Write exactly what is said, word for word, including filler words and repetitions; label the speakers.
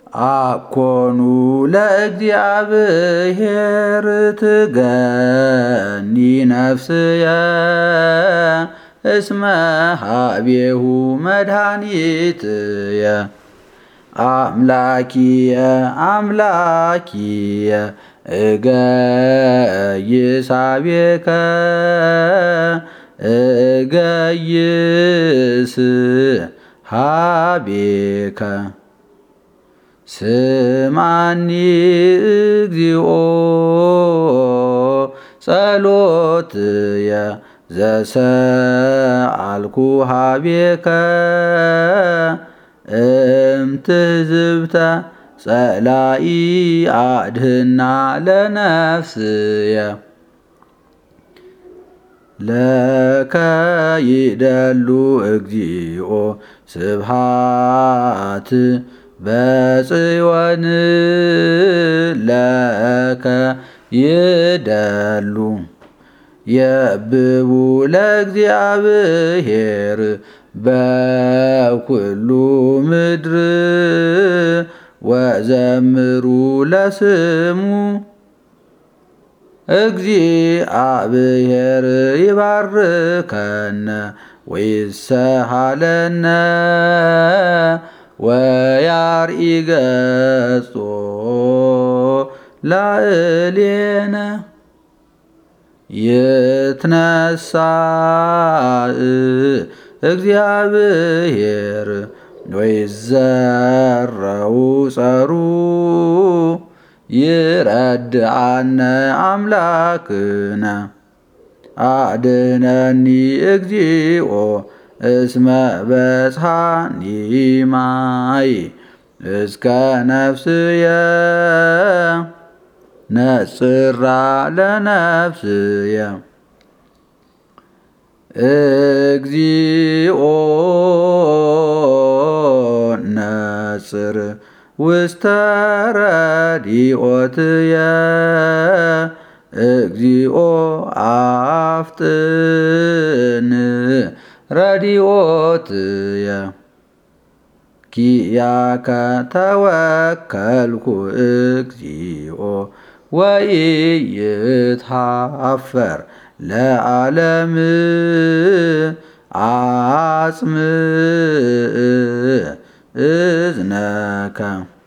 Speaker 1: አኮኑ ለእግዚአብሔር ትገኒ ነፍስየ እስመ ኀቤሁ መድኃኒትየ አምላኪየ አምላኪየ እገይሳቤከ እገይስ ኀቤከ ስማኒ እግዚኦ ጸሎትየ ዘሰአልኩ ኀቤከ እምትዝብተ ጸላኢ አድኅና ለነፍስየ ለከ ይደሉ እግዚኦ ስብሐት በጽዮን ለከ ይደሉ የብቡ ለእግዚአብሔር በኩሉ ምድር ወዘምሩ ለስሙ እግዚአብሔር ይባርከነ ወይሰሃለነ ወያርኢ ገጾ ላዕሌነ ይትነሣእ እግዚአብሔር ወይዘረው ጸሩ ይረድአነ አምላክነ አድኅነኒ እግዚኦ እስመ በጽሐኒ ማይ እስከ ነፍስየ ነጽራ ለነፍስየ እግዚኦ ነጽር ውስተ ረድኤትየ እግዚኦ አፍጥን ረድኤትየ ኪያከ ተወከልኩ እግዚኦ ወኢይትኀፈር ለዓለም አጽምዕ እዝነከ